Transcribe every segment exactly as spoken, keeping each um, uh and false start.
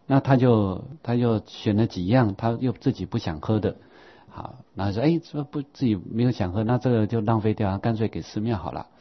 那他就他就选了几样，他又自己不想喝的，好，然后说，哎，这不自己没有想喝，那这个就浪费掉，干脆给寺庙好了。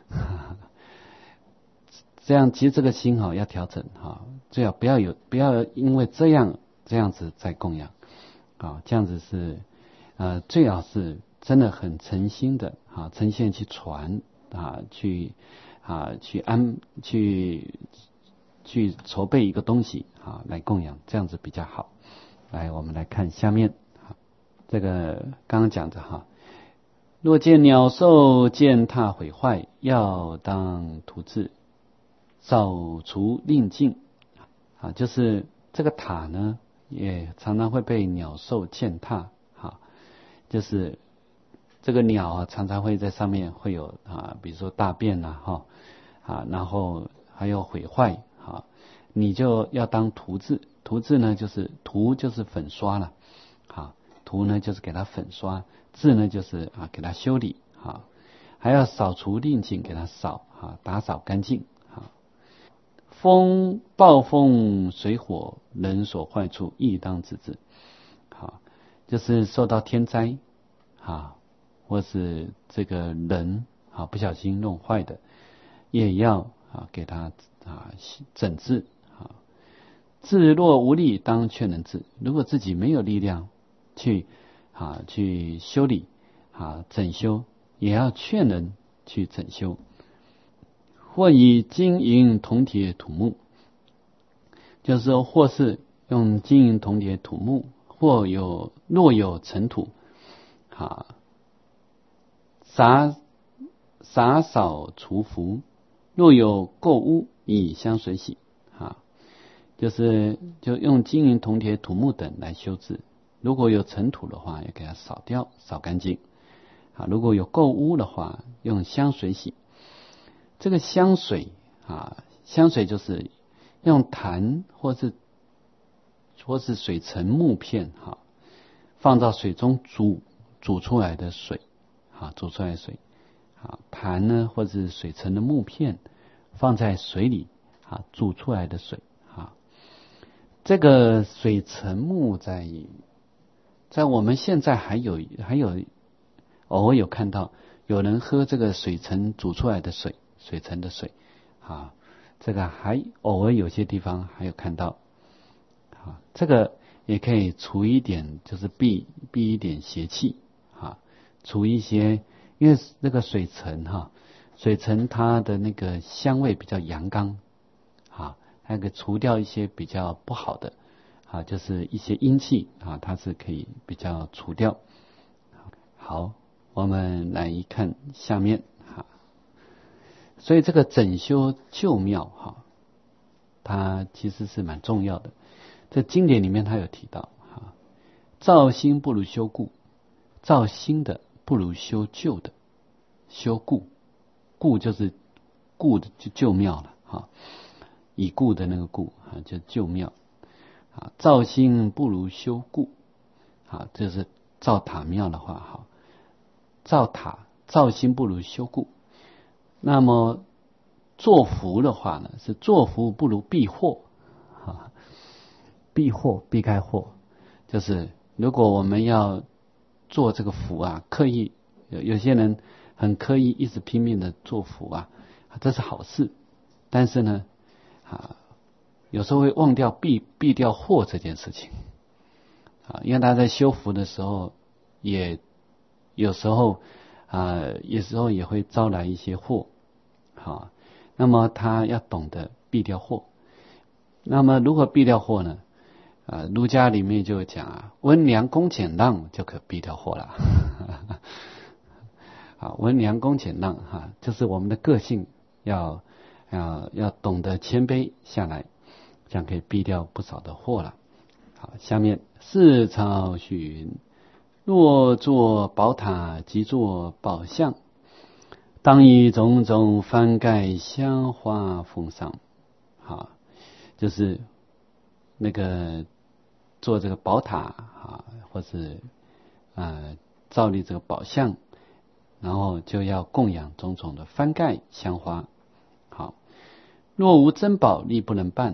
这样其实这个心哈要调整哈，最好不要有不要因为这样这样子在供养啊，这样子是呃最好是真的很诚心的啊，诚心去传啊，去啊去安去去筹备一个东西啊来供养，这样子比较好。来，我们来看下面啊，这个刚刚讲的哈，若见鸟兽践踏毁坏，要当涂治。扫除令尽啊，就是这个塔呢，也常常会被鸟兽践踏啊，就是这个鸟啊，常常会在上面会有啊，比如说大便呐哈啊，然后还有毁坏啊，你就要当涂治，涂治呢就是涂就是粉刷了啊，涂呢就是给它粉刷，治呢就是啊给它修理啊，还要扫除令尽，给它扫啊，打扫干净。风暴风水火人所坏处，亦当治之。好，就是受到天灾啊，或是这个人啊不小心弄坏的，也要啊给他啊整治啊。自若无力，当劝人治。如果自己没有力量去啊去修理啊整修，也要劝人去整修。或以金银铜铁土木，就是说，或是用金银铜铁土木，或有若有尘土，啊，洒洒扫除拂；若有垢污，以香水洗，啊，就是就用金银铜铁土木等来修治。如果有尘土的话，要给它扫掉，扫干净。啊，如果有垢污的话，用香水洗。这个香水啊，香水就是用檀或是或是水沉木片哈，放到水中煮煮出来的水啊，煮出来的水啊，檀呢或是水沉的木片放在水里啊，煮出来的水啊，这个水沉木在在我们现在还有还有偶尔有看到有人喝这个水沉煮出来的水。水沉的水啊，这个还偶尔有些地方还有看到啊，这个也可以除一点，就是避避一点邪气啊，除一些，因为那个水沉哈，水沉它的那个香味比较阳刚啊，那个除掉一些比较不好的啊，就是一些阴气啊，它是可以比较除掉。好，我们来一看下面。所以这个整修旧庙哈，它其实是蛮重要的。这经典里面它有提到哈，造新不如修故，造新的不如修旧的，修故，故就是故的就旧庙了哈，已故的那个故啊，就旧庙啊，造新不如修故啊，这是造塔庙的话哈，造塔造新不如修故。那么做福的话呢，是做福不如避祸啊，避祸避开祸，就是如果我们要做这个福啊，刻意有有些人很刻意一直拼命的做福啊，这是好事，但是呢啊，有时候会忘掉避避掉祸这件事情啊，因为他在修福的时候，也有时候啊，有时候也会招来一些祸，好，那么他要懂得避掉祸。那么如何避掉祸呢？啊，儒家里面就讲啊，温良恭俭让就可避掉祸了。啊，温良恭俭让哈，就是我们的个性要要要懂得谦卑下来，这样可以避掉不少的祸了。好，下面四朝许云。若作宝塔，即作宝像，当以种种幡盖香花奉上。好，就是那个做这个宝塔啊，或是呃造立这个宝像，然后就要供养种种的幡盖香花。好，若无珍宝，力不能办，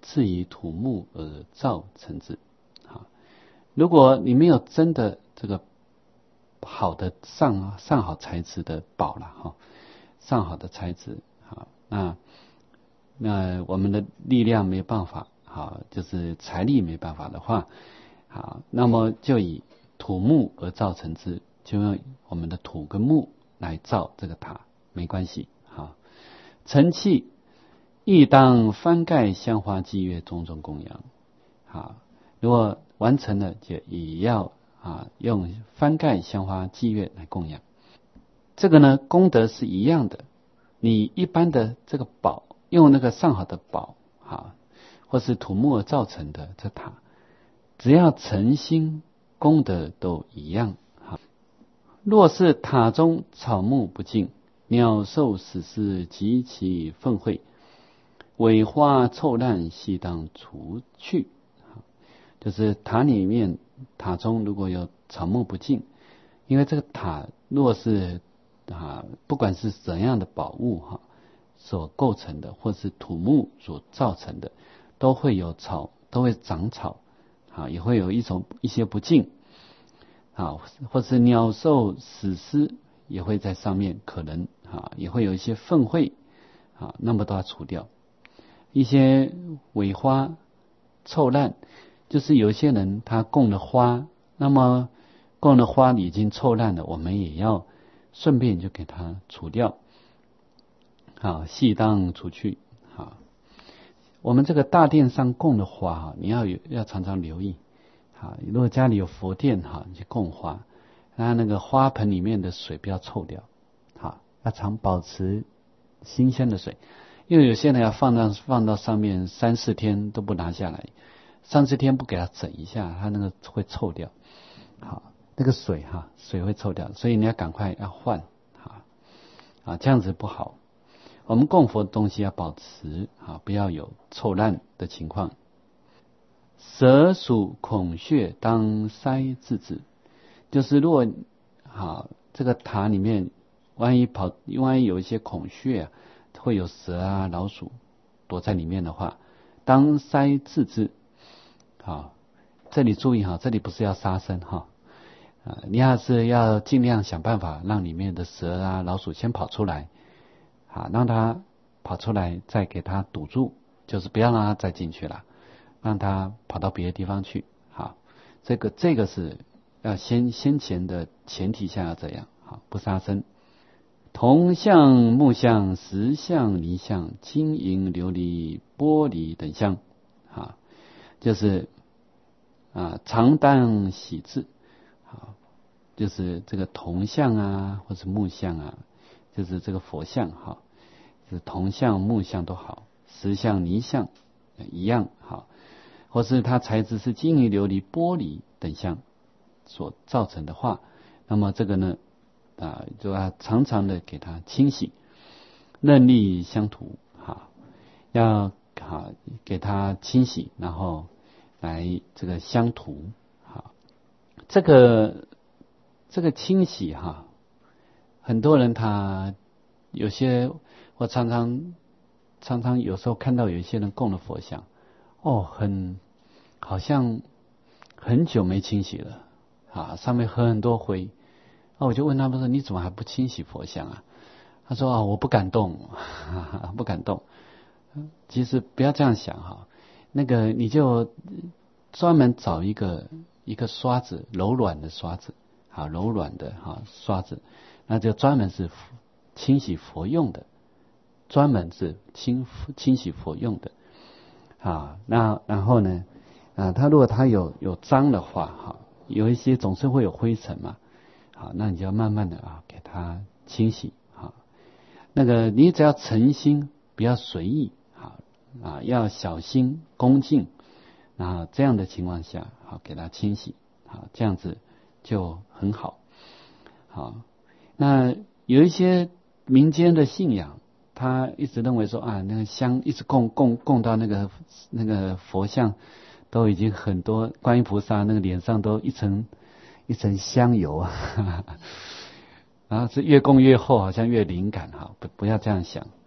自以土木而造成之。好，如果你没有真的这个好的上上好材质的宝了哈，上好的材质，好，那那我们的力量没办法，好，就是财力没办法的话，好，那么就以土木而造成之，就用我们的土跟木来造这个塔，没关系。好，成器亦当翻盖香花祭月种种供养。好，如果完成了，就也要啊用翻盖香花祭月来供养。这个呢，功德是一样的。你一般的这个宝，用那个上好的宝，好，或是土木而造成的这塔，只要诚心，功德都一样。好，若是塔中草木不净，鸟兽死尸及其粪秽，尾花臭烂，悉当除去。就是塔里面，塔中如果有草木不净，因为这个塔若是啊，不管是怎样的宝物哈所构成的，或是土木所造成的，都会有草，都会长草，啊，也会有一种一些不净，啊，或是鸟兽死尸也会在上面，可能啊也会有一些粪秽，啊，那么都要除掉。一些尾花臭烂，就是有些人他供的花，那么供的花已经臭烂了，我们也要顺便就给它除掉。好，悉当除去。好，我们这个大殿上供的花，你要有要常常留意。好，如果家里有佛殿哈，你去供花，那那个花盆里面的水不要臭掉。好，要常保持新鲜的水。因为有些人要放到放到上面三四天都不拿下来，三四天不给它整一下，它那个会臭掉。好，那个水哈，水会臭掉，所以你要赶快要换，啊啊，这样子不好。我们供佛的东西要保持啊，不要有臭烂的情况。蛇鼠孔穴当筛制止，就是如果好这个塔里面万一跑，万一有一些孔穴啊，会有蛇啊、老鼠躲在里面的话，当筛制止。好，这里注意哈，这里不是要杀生哈，啊，你要是要尽量想办法让里面的蛇啊、老鼠先跑出来，好，让它跑出来，再给它堵住，就是不要让它再进去了，让它跑到别的地方去。好，这个这个是要先先前的前提下要这样，好，不杀生。铜像、木像、石像、泥像、金银琉璃、玻璃等像，啊，就是啊常当洗制，好，就是这个铜像啊，或者木像啊，就是这个佛像哈，就是铜像、木像都好，石像、泥像一样好，或是它材质是金银琉璃、玻璃等像所造成的话，那么这个呢？啊，就要常常的给它清洗，任力香涂，哈，要好给它清洗，然后来这个香涂，哈，这个这个清洗哈，很多人他有些我常常常常有时候看到有一些人供的佛像，哦，很好像很久没清洗了，啊，上面很多灰。那我就问他们说：“你怎么还不清洗佛像啊？”他说：“啊，我不敢动，哈哈，不敢动。”其实不要这样想哈，那个你就专门找一个一个刷子，柔软的刷子，好，柔软的哈刷子，那就专门是清洗佛用的，专门是清清洗佛用的。好，那然后呢，啊，他如果他有有脏的话，哈，有一些总是会有灰尘嘛。好，那你就要慢慢的啊，给它清洗。好，那个你只要诚心，不要随意。好啊，要小心恭敬。啊，这样的情况下，好给它清洗。好，这样子就很好。好，那有一些民间的信仰，他一直认为说啊，那个香一直供供供到那个那个佛像，都已经很多观音菩萨那个脸上都一层。一层香油啊，然后是越供越厚，好像越灵感哈，不不要这样想，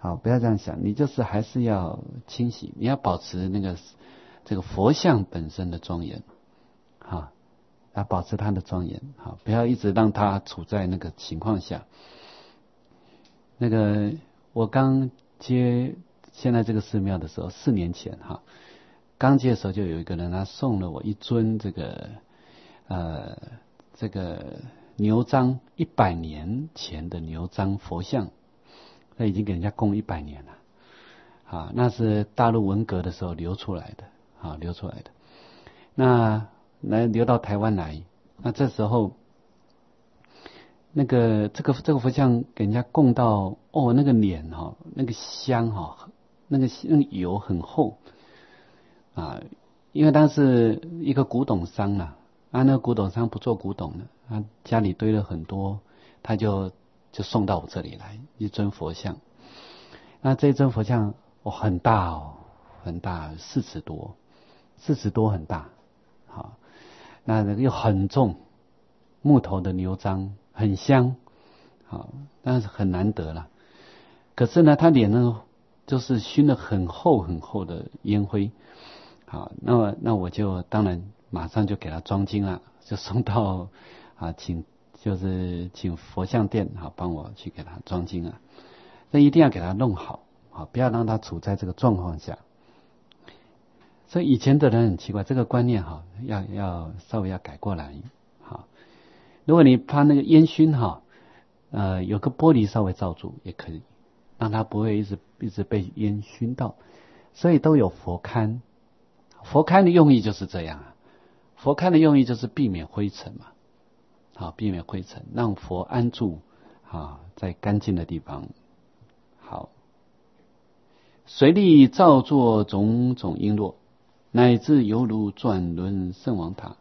好，不要这样想，你就是还是要清洗，你要保持那个这个佛像本身的庄严，好，要保持它的庄严，好，不要一直让它处在那个情况下。那个我刚接现在这个寺庙的时候，四年前哈，刚接的时候就有一个人他送了我一尊这个呃这个牛樟一百年前的牛樟佛像，那已经给人家供一百年了，啊，那是大陆文革的时候流出来的，啊，流出来的，那来流到台湾来，那这时候。那个这个这个佛像给人家供到哦，那个脸哈、哦，那个香哈、哦，那个那个油很厚啊，因为他是一个古董商啊，啊那个古董商不做古董的，他家里堆了很多，他就就送到我这里来一尊佛像，那这一尊佛像哦很大哦，很大，四尺多，四尺多很大，好，那那个又很重，木头的牛樟。很香，好，但是很难得了。可是呢，他脸呢，就是熏了很厚很厚的烟灰，好，那么那我就当然马上就给他装金了，就送到啊，请就是请佛像店好帮我去给他装金啊。那一定要给他弄好，好，不要让他处在这个状况下。所以以前的人很奇怪，这个观念哈，要要稍微要改过来。如果你怕那个烟熏哈，呃，有个玻璃稍微罩住也可以，让它不会一直一直被烟熏到。所以都有佛龛，佛龛的用意就是这样啊。佛龛的用意就是避免灰尘嘛，好，避免灰尘，让佛安住啊，在干净的地方。好，随力造作种种璎珞，乃至犹如转轮圣王塔。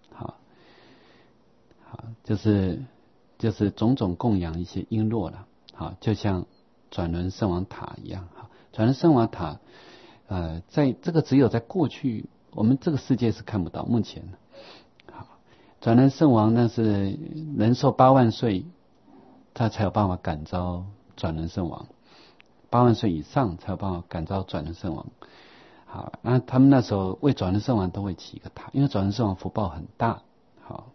好，就是就是种种供养一些璎珞了，好，就像转轮圣王塔一样，哈，转轮圣王塔，呃，在这个只有在过去，我们这个世界是看不到，目前，好，转轮圣王那是人寿八万岁，他才有办法感召转轮圣王，八万岁以上才有办法感召转轮圣王，好，那他们那时候为转轮圣王都会起一个塔，因为转轮圣王福报很大，好。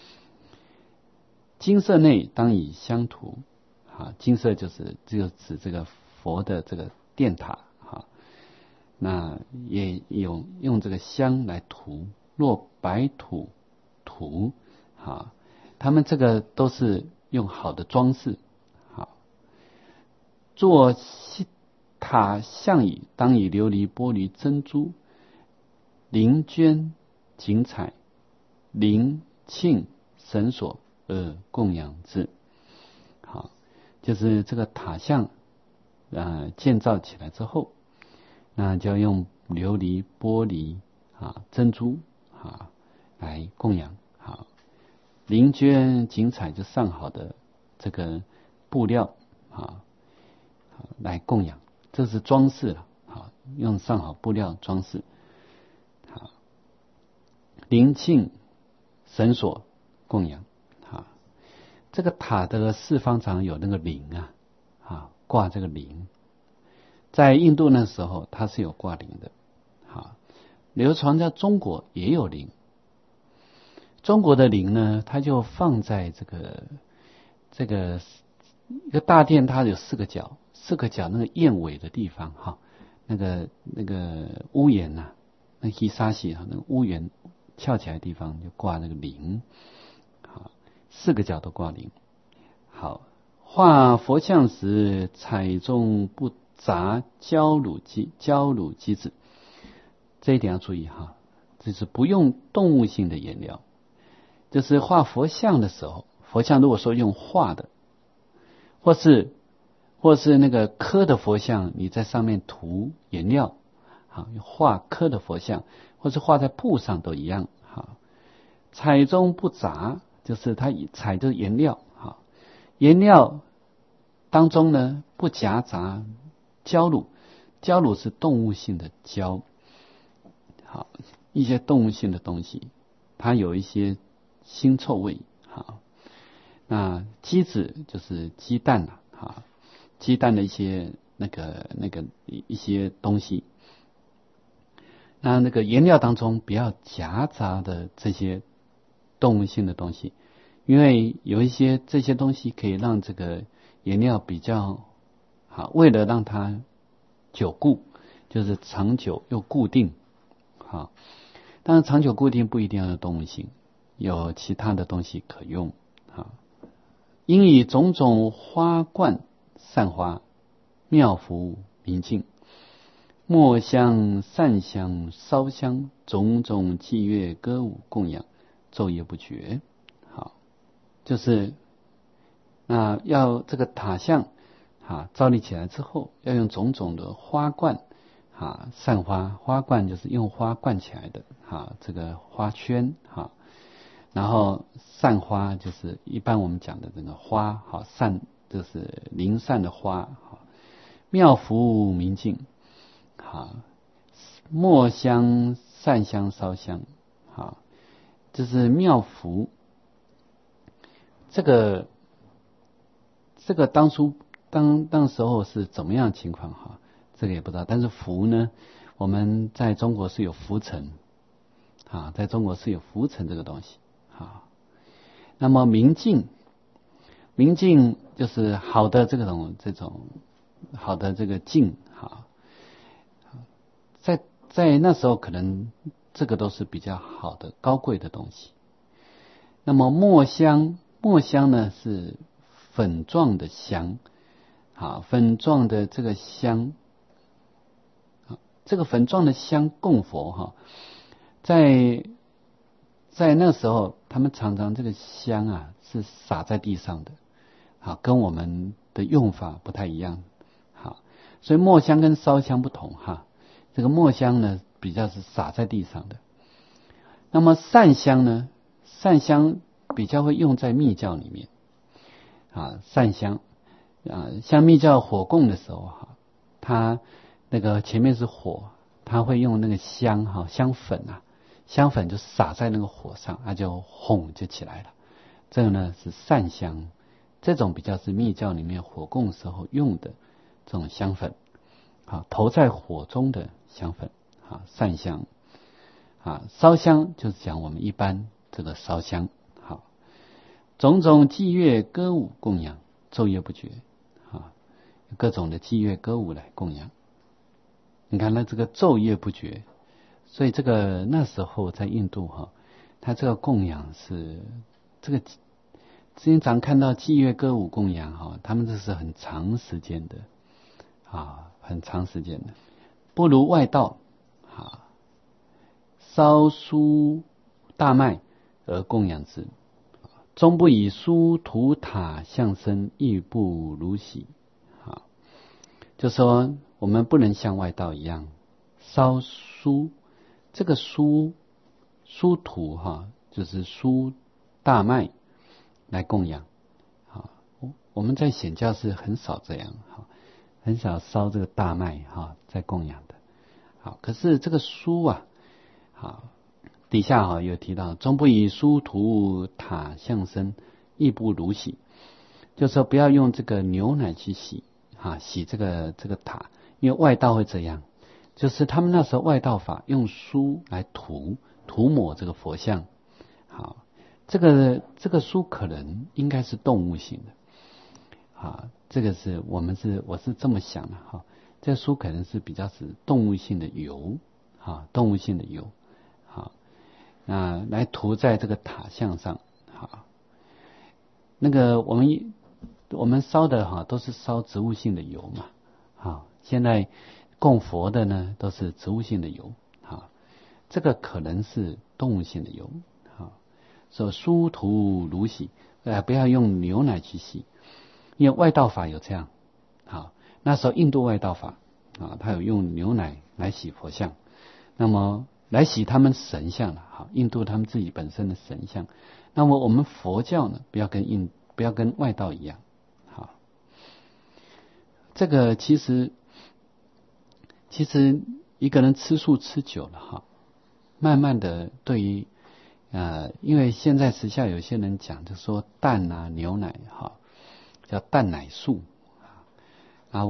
金色内当以香涂，啊，金色就是就指这个佛的这个殿塔，哈，那也用用这个香来涂，若白土涂，哈，他们这个都是用好的装饰，好，做塔像以当以琉璃、玻璃、珍珠、绫绢、锦彩、铃磬、绳索。呃，供养之，好，就是这个塔像，呃，建造起来之后，那就要用琉璃、玻璃啊、珍珠啊来供养，好，绫绢、锦彩就上好的这个布料啊，来供养，这是装饰了，好，用上好布料装饰，好，铃磬、绳索供养。这个塔的四方常有那个铃啊，啊，挂这个铃，在印度那时候它是有挂铃的，好，流传在中国也有铃。中国的铃呢，它就放在这个这个一个大殿，它有四个角，四个角那个燕尾的地方哈，那个那个屋檐呐、啊，那希沙西哈，那个屋檐翘起来的地方就挂那个铃。四个角都挂铃。好，画佛像时，彩中不杂焦乳基焦乳基质，这一点要注意哈，这是不用动物性的颜料。就是画佛像的时候，佛像如果说用画的，或是或是那个刻的佛像，你在上面涂颜料，好，画刻的佛像，或是画在布上都一样。好，彩中不杂。就是它彩就是颜料，哈，颜料当中呢不夹杂焦乳，焦乳是动物性的焦，好，一些动物性的东西，它有一些腥臭味，好，那鸡子就是鸡蛋啊，哈，鸡蛋的一些那个那个一些东西。那那个颜料当中不要夹杂的这些动物性的东西，因为有一些这些东西可以让这个颜料比较好，为了让它久固，就是长久又固定。好，当然长久固定不一定要有动物性，有其他的东西可用。好，应以种种花冠散花，妙服明净。墨香、散香、烧香，种种祭乐歌舞供养，昼夜不绝。好，就是那要这个塔像啊，造立起来之后，要用种种的花冠啊，散花。花冠就是用花冠起来的啊，这个花圈哈。然后散花就是一般我们讲的这个花，好散就是零散的花。好，妙服明净。好，墨香、散香、烧香，好，这是妙服。这个这个当初当当时候是怎么样的情况哈？这个也不知道。但是服呢，我们在中国是有浮尘啊，在中国是有浮尘这个东西啊。那么明净，明净就是好的这种这种好的这个净哈。在在那时候，可能这个都是比较好的、高贵的东西。那么墨香，墨香呢是粉状的香，啊，粉状的这个香，啊，这个粉状的香供佛哈，在在那时候，他们常常这个香啊是洒在地上的，好，跟我们的用法不太一样，好，所以墨香跟烧香不同哈。这个墨香呢，比较是洒在地上的。那么散香呢，散香比较会用在密教里面啊，散香啊，像密教火供的时候哈，它那个前面是火，它会用那个香哈，香粉啊，香粉就洒在那个火上，它就轰就起来了。这个呢是散香，这种比较是密教里面火供时候用的这种香粉。好，投在火中的香粉，啊，散香，啊，烧香就是讲我们一般这个烧香，好，种种祭乐歌舞供养，昼夜不绝，啊，各种的祭乐歌舞来供养。你看，那这个昼夜不绝，所以这个那时候在印度哈，它这个供养是这个，经常看到祭乐歌舞供养哈，他们这是很长时间的，啊。很长时间的，不如外道啊，烧酥大麦而供养之，终不以酥涂塔象身，亦不如洗。啊，就说我们不能像外道一样烧酥，这个酥酥土哈，就是酥大麦来供养。啊，我们在显教是很少这样哈。很少烧这个大麦哈，在供养的。好，可是这个酥啊，好，底下哈有提到，终不以酥涂塔象身，亦不如洗。就是说不要用这个牛奶去洗啊，洗这个这个塔，因为外道会这样，就是他们那时候外道法用酥来涂涂抹这个佛像。好，这个这个酥可能应该是动物性的。啊，这个是我们是我是这么想的哈，这酥可能是比较是动物性的油，啊，动物性的油，好，那来涂在这个塔像上，好，那个我们我们烧的哈都是烧植物性的油嘛，好，现在供佛的呢都是植物性的油，好，这个可能是动物性的油，好，所以酥涂如洗，呃，不要用牛奶去洗。因为外道法有这样，好，那时候印度外道法啊，他有用牛奶来洗佛像，那么来洗他们神像了，好，印度他们自己本身的神像，那么我们佛教呢，不要跟印不要跟外道一样，好，这个其实其实一个人吃素吃久了哈，慢慢的对于呃，因为现在时下有些人讲，就说蛋啊牛奶哈。叫蛋奶素啊，我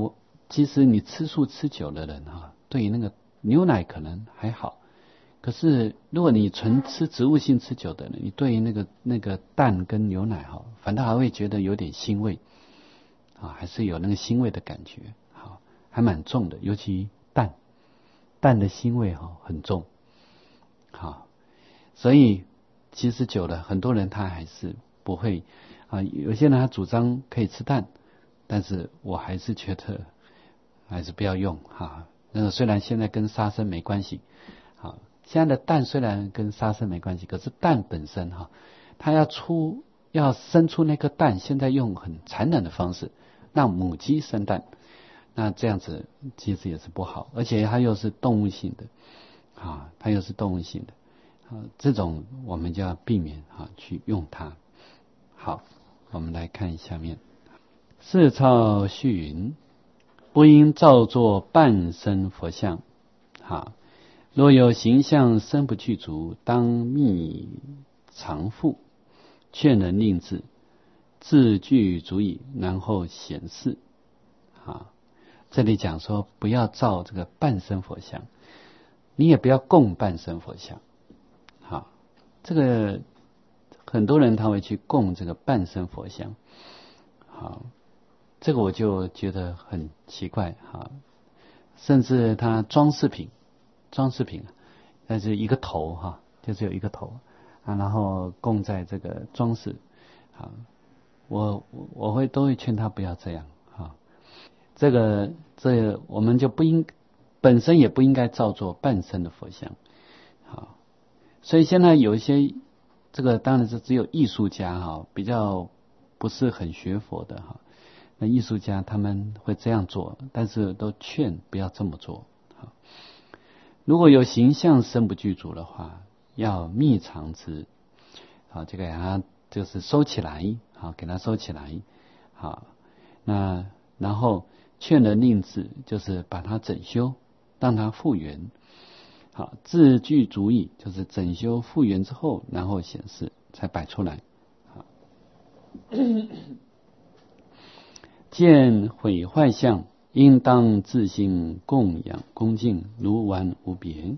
其实你吃素吃久的人哈，对于那个牛奶可能还好，可是如果你纯吃植物性吃久的人，你对于那个那个蛋跟牛奶哈，反倒还会觉得有点腥味啊，还是有那个腥味的感觉，好，还蛮重的，尤其蛋，蛋的腥味哈很重，好，所以其实久了，很多人他还是不会啊，有些人他主张可以吃蛋，但是我还是觉得还是不要用哈。那个虽然现在跟杀生没关系，好，现在的蛋虽然跟杀生没关系，可是蛋本身哈，它要出要生出那颗蛋，现在用很残忍的方式让母鸡生蛋，那这样子其实也是不好，而且它又是动物性的啊，它又是动物性的啊，这种我们就要避免啊去用它。好，我们来看下面，四超续云，不应造作半身佛像。好，若有形象身不具足，当密常覆，劝人令制，字具足矣，然后显示。啊，这里讲说不要造这个半身佛像，你也不要供半身佛像。好，这个很多人他会去供这个半身佛像。好，这个我就觉得很奇怪哈，甚至他装饰品，装饰品，但是一个头哈，就只有一个头啊，然后供在这个装饰，啊，我我会都会劝他不要这样哈，这个这个我们就不应本身也不应该造作半身的佛像，好，所以现在有一些这个当然是只有艺术家哈，比较不是很学佛的哈。那艺术家他们会这样做，但是都劝不要这么做。如果有形象身不具足的话，要密藏之，好，这个给它就是收起来，好，给它收起来，好，那然后劝人令制，就是把它整修，让它复原，好，字具足矣，就是整修复原之后，然后显示才摆出来，好。见毁坏相，应当自心供养恭敬，如玩无别。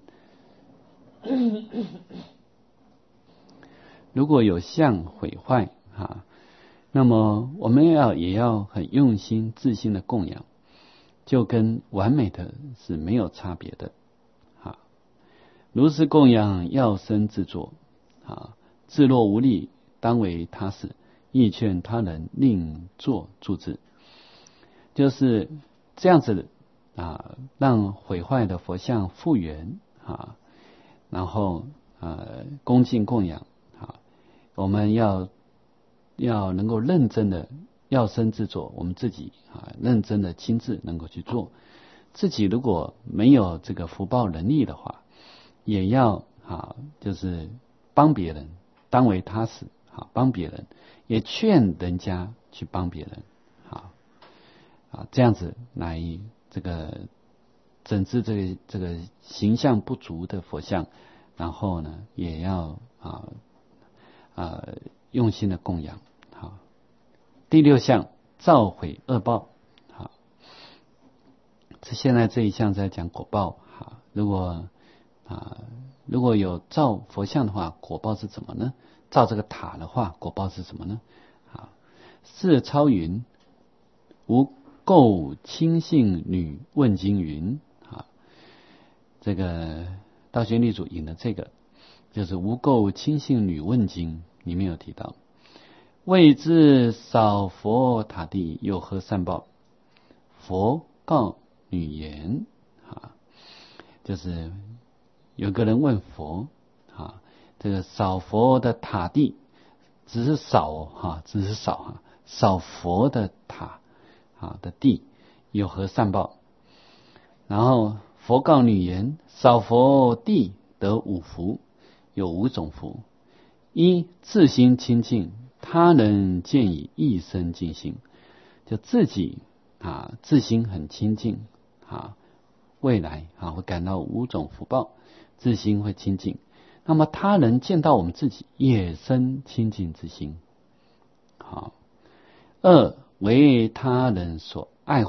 如果有相毁坏啊，那么我们要也要很用心自心的供养，就跟完美的是没有差别的啊。如是供养，要生自作啊，自若无力，当为他事，亦劝他人另作助之。就是这样子啊，让毁坏的佛像复原啊，然后呃恭敬供养啊，我们要要能够认真的要生自作，我们自己啊认真的亲自能够去做。自己如果没有这个福报能力的话，也要啊就是帮别人，当为他事啊，帮别人，也劝人家去帮别人啊。啊，这样子来这个整治这个这个形象不足的佛像，然后呢，也要啊啊用心的供养。好，第六项造毁恶报。好，这现在这一项在讲果报。好，如果啊如果有造佛像的话，果报是怎么呢？造这个塔的话，果报是什么呢？好，是超云无垢亲信女问经云啊，这个道宣立主引的这个就是无垢亲信女问经里面有提到，谓之少佛塔地有何善报？佛告女言啊，就是有个人问佛啊，这个少佛的塔地只是少哈，只是少哈，少佛的塔啊的地有何善报？然后佛告女言：少佛地得五福，有五种福。一、自心清净，他人见以一生净心，就自己啊自心很清净啊，未来啊会感到五种福报，自心会清净。那么他人见到我们自己也生清净之心。好，二、为他人所爱护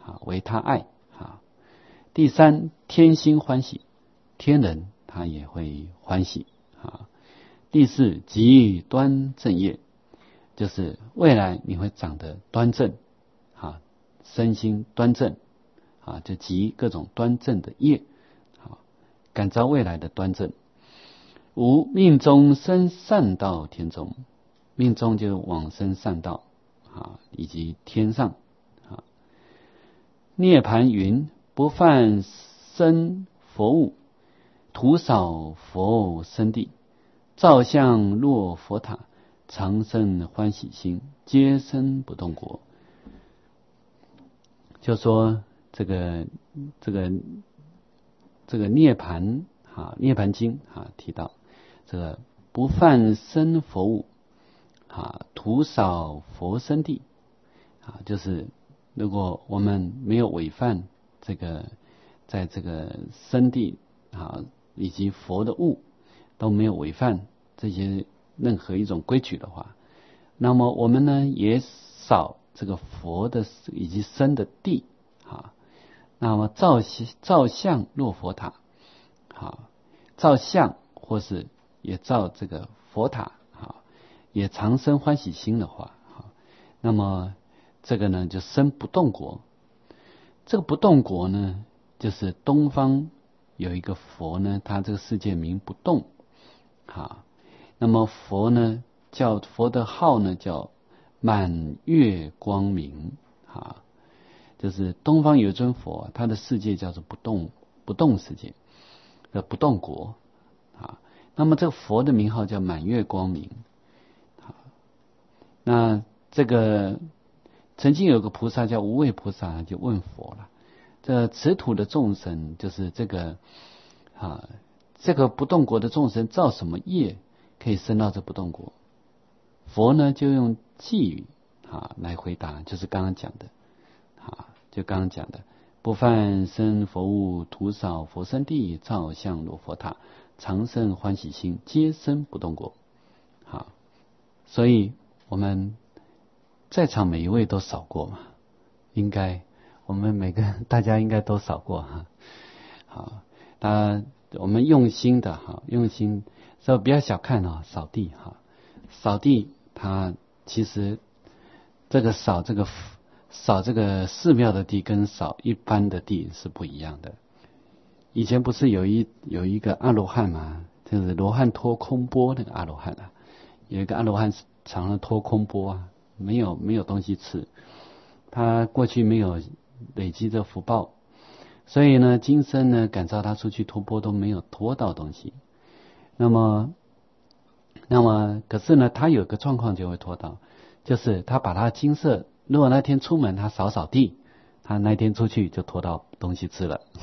啊，为他爱啊。第三，天心欢喜，天人他也会欢喜啊。第四，即端正业，就是未来你会长得端正啊，身心端正啊，就集各种端正的业啊，感召未来的端正。五，命中生善道天中，命中就是往生善道啊，以及天上啊。涅槃云：不犯生佛物，徒扫佛身地，照相落佛塔，常生欢喜心，皆生不动国。就说这个这个这个涅槃啊，涅槃经啊提到这个不犯生佛物啊，徒扫佛身地啊，就是如果我们没有违犯这个在这个身地啊以及佛的物都没有违犯这些任何一种规矩的话，那么我们呢也扫这个佛的以及身的地啊，那么照照相落佛塔啊，照相或是也照这个佛塔啊，也常生欢喜心的话啊，那么这个呢就生不动国。这个不动国呢，就是东方有一个佛呢，他这个世界名不动啊。那么佛呢，叫佛的号呢叫满月光明啊，就是东方有一尊佛，他的世界叫做不动不动世界的不动国啊。那么这个佛的名号叫满月光明啊。那这个曾经有个菩萨叫无畏菩萨，就问佛了：这此土的众生，就是这个啊，这个不动国的众生造什么业可以生到这不动国？佛呢就用偈语啊来回答，就是刚刚讲的啊，就刚刚讲的，不犯生佛物，徒扫佛身地，照相落佛塔，常生欢喜心，皆生不动国。好，所以我们在场每一位都扫过嘛，应该我们每个大家应该都扫过哈。好，那我们用心的哈，用心，所以不要小看啊，扫地哈，扫地它其实这个扫这个扫这个寺庙的地跟扫一般的地是不一样的。以前不是有一有一个阿罗汉嘛，就是罗汉托空钵那个阿罗汉啊，有一个阿罗汉常常托空钵啊，没有没有东西吃，他过去没有累积这福报，所以呢，今生呢感召他出去托钵都没有托到东西。那么，那么可是呢，他有个状况就会托到，就是他把他金色，如果那天出门他扫扫地，他那天出去就托到东西吃了。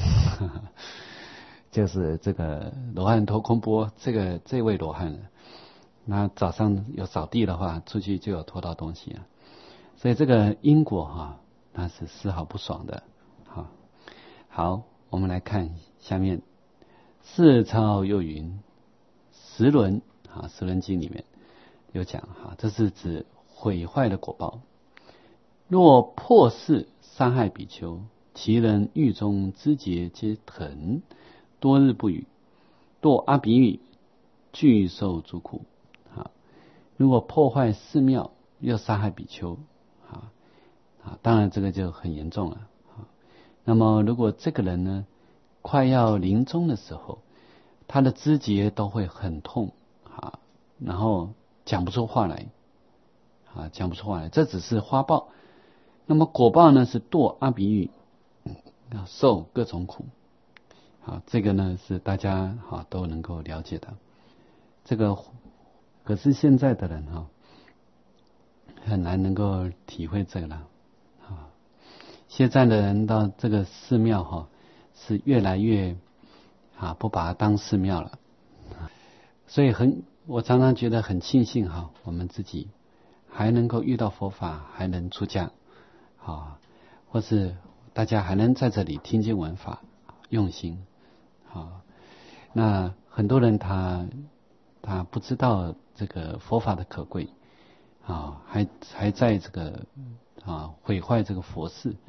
就是这个罗汉托空钵，这个这位罗汉，那早上有扫地的话，出去就有托到东西啊。所以这个因果哈、啊，那是丝毫不爽的。好，好，我们来看下面，四超又云，十轮啊，十轮经里面有讲哈，这是指毁坏的果报。若破事伤害比丘，其人狱中枝节皆疼，多日不语，堕阿鼻狱，具受诸苦。啊，如果破坏寺庙又杀害比丘，啊啊，当然这个就很严重了。啊，那么如果这个人呢，快要临终的时候，他的肢节都会很痛啊，然后讲不出话来，啊，讲不出话来，这只是花报。那么果报呢是堕阿鼻狱，要受各种苦。好，这个呢是大家好都能够了解的。这个可是现在的人哈，很难能够体会这个了。啊，现在的人到这个寺庙哈，是越来越啊不把它当寺庙了。所以很，我常常觉得很庆幸哈，我们自己还能够遇到佛法，还能出家。啊，或是大家还能在这里听经闻法，用心啊。那很多人他他不知道这个佛法的可贵啊，还还在这个啊毁坏这个佛事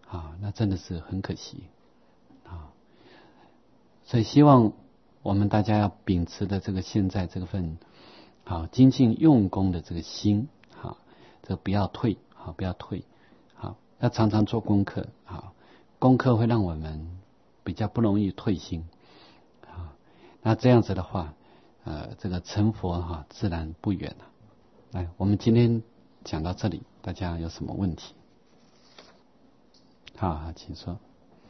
啊，那真的是很可惜啊。所以希望我们大家要秉持的这个现在这份好精进用功的这个心，好，这个不要退，好，不要退，好，要常常做功课，好，功课会让我们比较不容易退心，啊，那这样子的话，呃，这个成佛哈、啊、自然不远了。来，我们今天讲到这里，大家有什么问题？好，好，请说。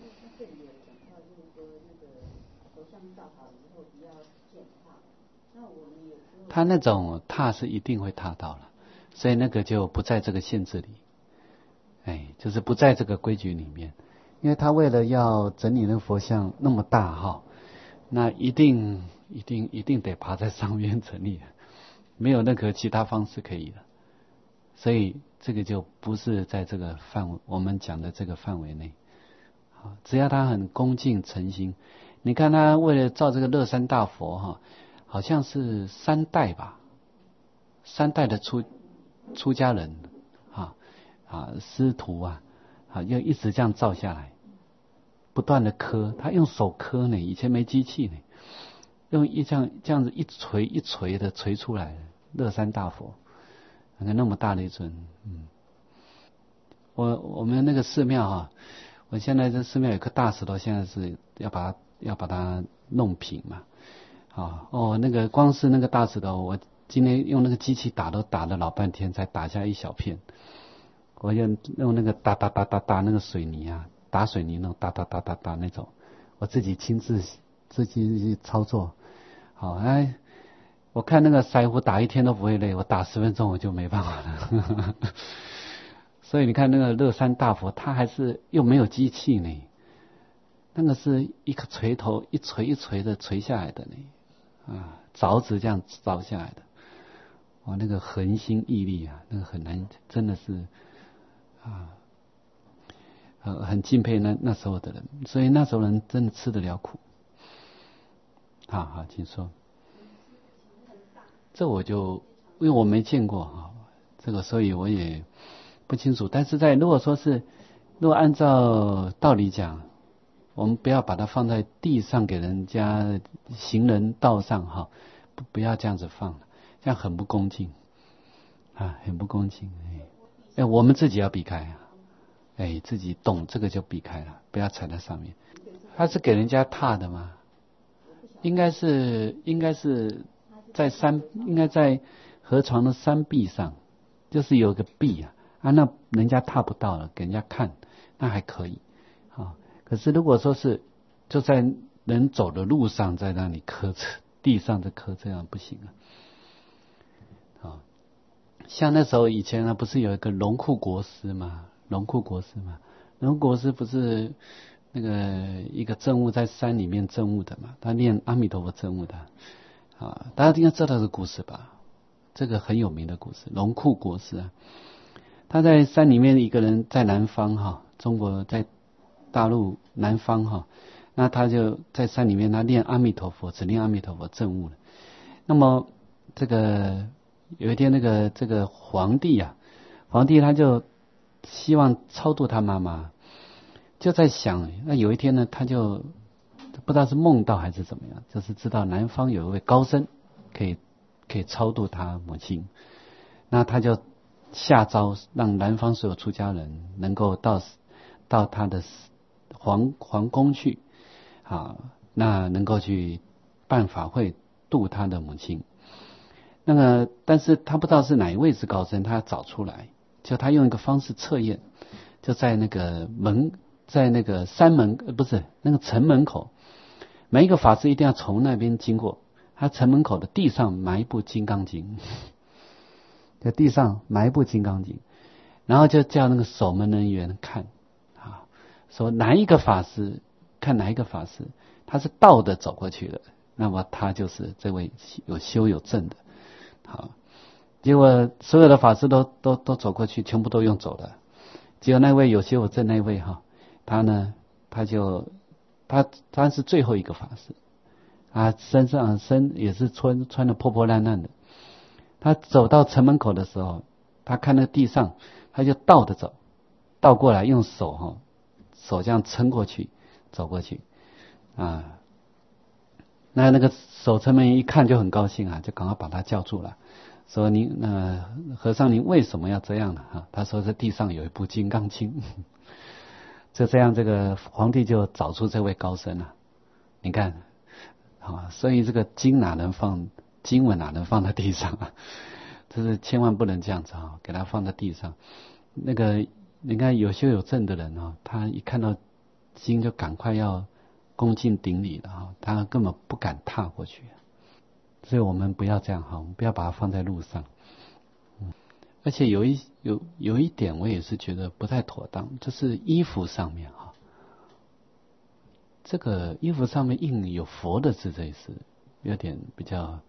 他那种踏是一定会踏到了，所以那个就不在这个限制里，哎，就是不在这个规矩里面，因为他为了要整理那个佛像那么大哈，那一定一定一定得爬在上面整理，没有任何其他方式可以的，所以这个就不是在这个范围，我们讲的这个范围内。好，只要他很恭敬诚心，你看他为了造这个乐山大佛哈。好像是三代吧，三代的出出家人啊啊师徒啊，啊要一直这样造下来，不断的刻，他用手刻呢，以前没机器呢，用一这样这样子一锤一锤的锤出来，乐山大佛，那么大的一尊，嗯，我我们那个寺庙啊，我现在这寺庙有颗大石头，现在是要把它要把它弄平嘛。啊哦，那个光是那个大石头，我今天用那个机器打都打了老半天，才打下一小片。我用用那个打打打打打那个水泥啊，打水泥那种打打打打打那种，我自己亲自自己去操作。好，哎，我看那个筛壶打一天都不会累，我打十分钟我就没办法了。所以你看那个乐山大佛，它还是又没有机器呢，那个是一个锤头一锤一锤的锤下来的呢。啊，凿子这样凿下来的，哇，那个恒心毅力啊，那个很难，真的是啊，呃，很敬佩那那时候的人，所以那时候人真的吃得了苦。好好，请说。这我就因为我没见过啊，这个所以我也不清楚。但是在如果说是，如果按照道理讲，我们不要把它放在地上给人家行人道上哈，不不要这样子放，这样很不恭敬啊，很不恭敬。哎，哎，我们自己要避开啊，哎，自己懂这个就避开了，不要踩在上面。它是给人家踏的吗？应该是应该是在山，应该在河床的山壁上，就是有个壁啊，啊，那人家踏不到了，给人家看，那还可以啊。可是如果说是就在人走的路上，在那里磕地上的磕，这样不行啊。啊，像那时候以前呢，不是有一个龙库国师吗？龙库国师嘛，龙库国师不是那个一个证悟在山里面证悟的嘛，他念阿弥陀佛证悟的啊，大家应该知道这个故事吧？这个很有名的故事，龙库国师啊，他在山里面一个人在南方哈，中国在大陆南方哈，那他就在山里面，他念阿弥陀佛，只念阿弥陀佛证悟了。那么这个有一天，那个这个皇帝啊，皇帝他就希望超度他妈妈，就在想，那有一天呢，他就不知道是梦到还是怎么样，就是知道南方有一位高僧可以可以超度他母亲，那他就下诏让南方所有出家人能够到到他的皇皇宫去啊，那能够去办法会度他的母亲。那个但是他不知道是哪一位是高僧，他要找出来，就他用一个方式测验，就在那个门，在那个山门呃不是那个城门口，每一个法师一定要从那边经过，他城门口的地上埋一部金刚经，在地上埋一部金刚经，然后就叫那个守门人员看啊，说哪一个法师，看哪一个法师他是倒的走过去的，那么他就是这位有修有证的。好，结果所有的法师都都都走过去，全部都用走的，只有那位有修有证那位哈，他呢他就他他是最后一个法师，他身上身也是穿穿的破破烂烂的，他走到城门口的时候，他看那地上，他就倒着走，倒过来用手哈手这样撑过去，走过去，啊，那那个守城门一看就很高兴啊，就赶快把他叫住了，说您呃和尚您为什么要这样呢？啊，他说这地上有一部《金刚经》，就这样这个皇帝就找出这位高僧了，你看，啊，所以这个经哪能放经文哪能放在地上啊？就是千万不能这样子啊，给他放在地上。那个你看有修有证的人啊，他一看到经就赶快要恭敬顶礼了啊，他根本不敢踏过去。所以我们不要这样哈，我们不要把它放在路上。嗯，而且有一有有一点我也是觉得不太妥当，就是衣服上面哈，这个衣服上面印有佛的字，这也是有点比较。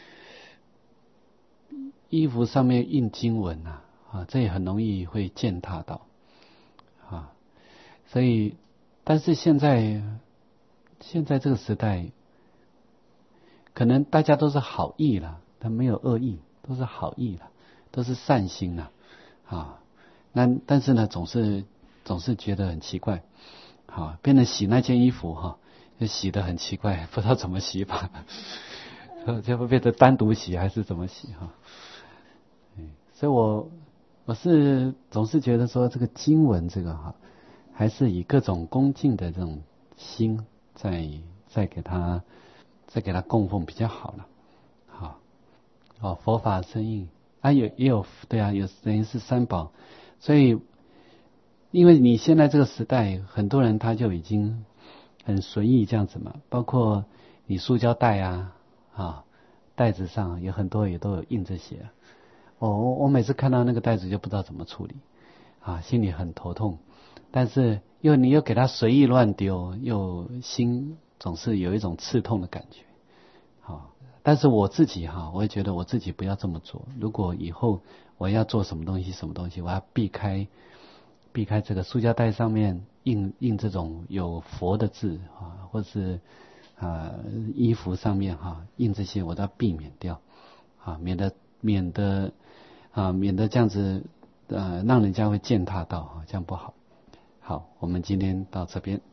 衣服上面印经文啊，啊，这也很容易会践踏到，啊，所以，但是现在，现在这个时代，可能大家都是好意了，他没有恶意，都是好意了，都是善心了，啊，那但是呢，总是总是觉得很奇怪，啊，变成洗那件衣服哈，就洗得很奇怪，不知道怎么洗法，就会变成单独洗还是怎么洗哈。所以我我是总是觉得说这个经文这个哈，还是以各种恭敬的这种心再再给他再给他供奉比较好了。好，哦，佛法生意啊，有也有对啊，有等于是三宝。所以因为你现在这个时代，很多人他就已经很随意这样子嘛，包括你塑胶袋啊啊袋子上有很多也都有印这些。哦，我我每次看到那个袋子就不知道怎么处理，啊，心里很头痛。但是又你又给它随意乱丢，又心总是有一种刺痛的感觉。好，但是我自己哈，我也觉得我自己不要这么做。如果以后我要做什么东西，什么东西，我要避开避开这个塑胶袋上面印印这种有佛的字啊，或是啊衣服上面哈印这些，我都要避免掉啊，免得免得。啊，免得这样子，呃，让人家会践踏到，这样不好。好，我们今天到这边。